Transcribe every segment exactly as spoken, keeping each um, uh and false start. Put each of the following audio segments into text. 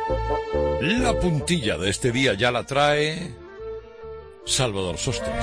La puntilla de este día ya la trae Salvador Sostres.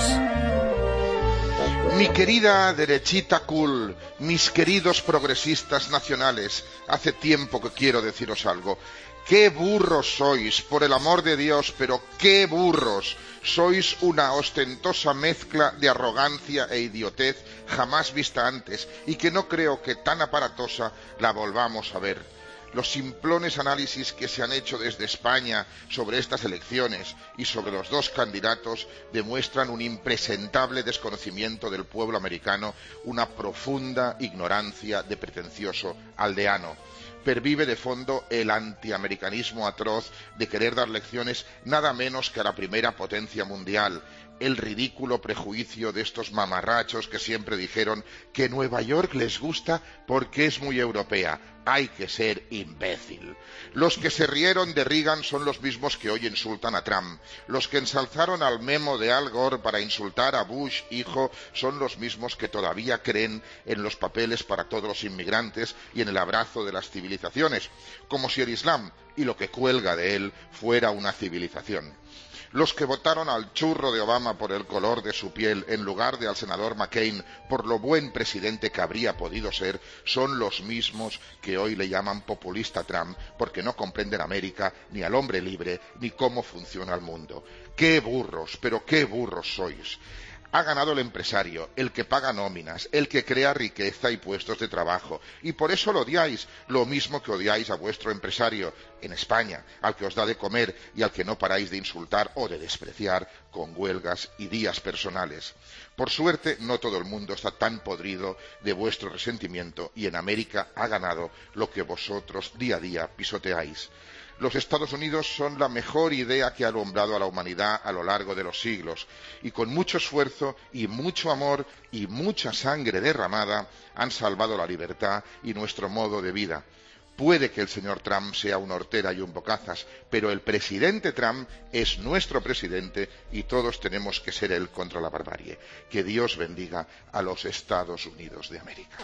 Mi querida derechita cool, mis queridos progresistas nacionales, hace tiempo que quiero deciros algo. ¡Qué burros sois, por el amor de Dios, pero qué burros! Sois una ostentosa mezcla de arrogancia e idiotez jamás vista antes, y que no creo que tan aparatosa la volvamos a ver. Los simplones análisis que se han hecho desde España sobre estas elecciones y sobre los dos candidatos demuestran un impresentable desconocimiento del pueblo americano, una profunda ignorancia de pretencioso aldeano. Pervive de fondo el antiamericanismo atroz de querer dar lecciones nada menos que a la primera potencia mundial, el ridículo prejuicio de estos mamarrachos que siempre dijeron que Nueva York les gusta porque es muy europea. Hay que ser imbécil. Los que se rieron de Reagan son los mismos que hoy insultan a Trump. Los que ensalzaron al memo de Al Gore para insultar a Bush, hijo, son los mismos que todavía creen en los papeles para todos los inmigrantes y en el abrazo de las civilizaciones, como si el Islam y lo que cuelga de él fuera una civilización. Los que votaron al churro de Obama por el color de su piel en lugar de al senador McCain por lo buen presidente que habría podido ser son los mismos que hoy le llaman populista Trump porque no comprenden América, ni al hombre libre, ni cómo funciona el mundo. ¡Qué burros, pero qué burros sois! Ha ganado el empresario, el que paga nóminas, el que crea riqueza y puestos de trabajo. Y por eso lo odiáis, lo mismo que odiáis a vuestro empresario en España, al que os da de comer y al que no paráis de insultar o de despreciar con huelgas y días personales. Por suerte, no todo el mundo está tan podrido de vuestro resentimiento y en América ha ganado lo que vosotros día a día pisoteáis. Los Estados Unidos son la mejor idea que ha alumbrado a la humanidad a lo largo de los siglos y con mucho esfuerzo y mucho amor y mucha sangre derramada han salvado la libertad y nuestro modo de vida. Puede que el señor Trump sea un hortera y un bocazas, pero el presidente Trump es nuestro presidente y todos tenemos que ser él contra la barbarie. Que Dios bendiga a los Estados Unidos de América.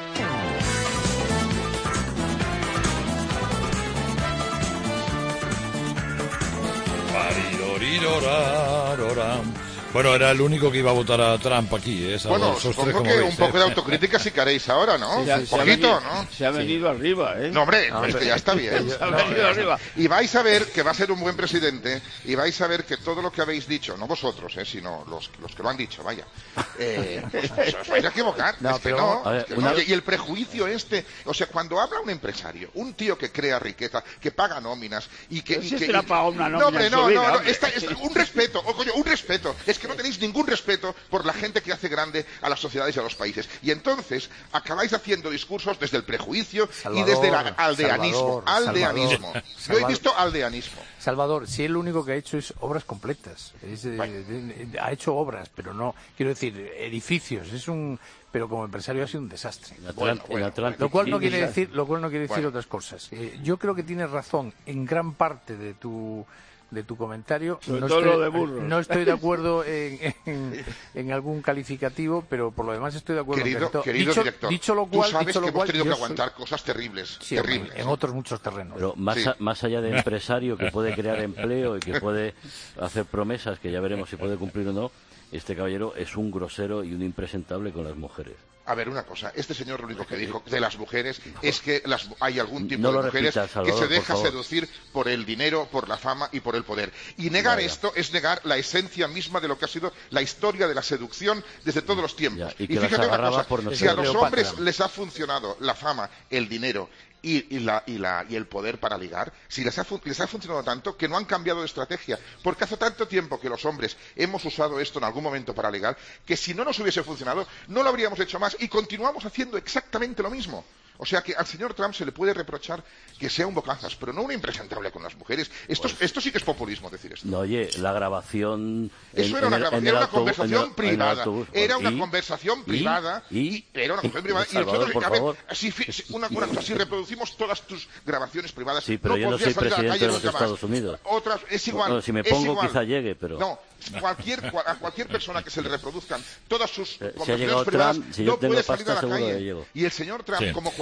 Bueno, era el único que iba a votar a Trump aquí, ¿eh? Bueno, supongo que un poco de autocrítica sí que haréis ahora, ¿no? Sí, un poquito, ¿no? Se ha venido sí. arriba, ¿eh? No, hombre, no, este ya está bien. Se ha venido no, arriba. Y vais a ver que va a ser un buen presidente y vais a ver que todo lo que habéis dicho, no vosotros, ¿eh? Sino los, los que lo han dicho, vaya, eh, pues, pues os vais a equivocar. No, es que pero, no, ver, es que una... no. Y el prejuicio este, o sea, cuando habla un empresario, un tío que crea riqueza, que paga nóminas y que... Y si que y, paga una nómina no, hombre, no, vida, no, no, esta, esta, un respeto, oh, coño, un respeto. Es que no tenéis ningún respeto respeto por la gente que hace grande a las sociedades y a los países. Y entonces acabáis haciendo discursos desde el prejuicio Salvador, y desde el aldeanismo. Salvador, aldeanismo. Salvador, Yo he visto aldeanismo. Salvador, si él lo único que ha hecho es obras completas. Es, bueno. eh, ha hecho obras, pero no, quiero decir, edificios. Es un... pero como empresario ha sido un desastre. Bueno, bueno, bueno, lo cual no quiere decir, lo cual no quiere decir bueno. otras cosas. Eh, yo creo que tienes razón en gran parte de tu... de tu comentario. Sobre no, todo estoy, lo de burros. no estoy de acuerdo en, en, en algún calificativo, pero por lo demás estoy de acuerdo. Querido, en querido dicho, director, dicho lo cual, tú sabes dicho que lo hemos cual, tenido que soy... aguantar cosas terribles, sí, terribles. En, en otros muchos terrenos. Pero más, sí. a, más allá de empresario que puede crear empleo y que puede hacer promesas que ya veremos si puede cumplir o no, este caballero es un grosero y un impresentable con las mujeres. A ver, una cosa, este señor lo único que dijo de las mujeres es que las, hay algún tipo no de mujeres repitas, Salvador, que se deja por seducir por el dinero, por la fama y por el poder. Y negar ya, ya. esto es negar la esencia misma de lo que ha sido la historia de la seducción desde todos los tiempos. Ya, y, y fíjate una cosa, por si a los hombres les ha funcionado la fama, el dinero y, y, la, y, la, y el poder para ligar, si les ha, les ha funcionado tanto que no han cambiado de estrategia, porque hace tanto tiempo que los hombres hemos usado esto en algún momento para ligar, que si no nos hubiese funcionado, no lo habríamos hecho más y continuamos haciendo exactamente lo mismo. O sea que al señor Trump se le puede reprochar que sea un bocazas, pero no un impresentable con las mujeres. Esto, pues, esto sí que es populismo, decir esto. No, oye, la grabación... Eso en, era una, en grabación, el, era una autobús, conversación en el, privada. en el autobús, era una y, conversación y, privada. Y, y era una conversación privada. Salvador, y nosotros, por a ver, favor. si, una, una cosa, si reproducimos todas tus grabaciones privadas... Sí, pero no yo no soy presidente de los Estados Estados Unidos. Otras, es igual. Bueno, si me pongo igual. quizá llegue, pero... No, cualquier, a cualquier persona que se le reproduzcan todas sus eh, conversaciones privadas Trump, si no yo tengo puede salir pasta, a la calle. llego. Y el señor Trump, sí. como cualquier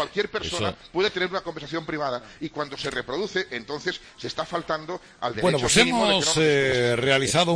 cualquier persona Eso. puede tener una conversación privada y cuando se reproduce, entonces se está faltando al derecho Bueno, pues mínimo de que hemos no nos eh, realizado